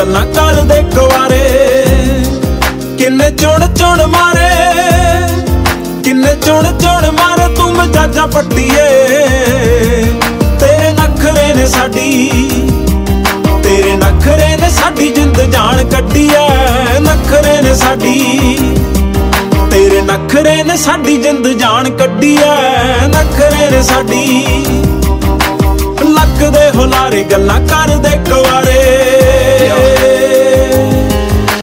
ਗੱਲਾਂ ਕਰਦੇ ਕੁਆਰੇ। ਕਿੰਨੇ ਚੁਣ ਚੁਣ ਮਾਰੇ, ਕਿੰਨੇ ਚੁਣ ਚੁਣ ਮਾਰੇ ਤੂੰ ਮਜਾਜਾਂ ਪੱਟੀਏ। ਤੇਰੇ ਨਖਰੇ ਨੇ ਸਾਡੀ, ਤੇਰੇ ਨਖਰੇ ਨੇ ਸਾਡੀ ਜਿੰਦ ਜਾਨ ਕੱਢੀ ਐ। ਨਖਰੇ ਨੇ ਸਾਡੀ, ਤੇਰੇ ਨਖਰੇ ਨੇ ਸਾਡੀ ਜਿੰਦ ਜਾਨ ਕੱਢੀ ਐ। ਨਖਰੇ ਨੇ ਸਾਡੀ, ਲੱਕ ਦੇ ਹੁਲਾਰੇ ਗੱਲਾਂ ਕਰਦੇ ਕੁਆਰੇ।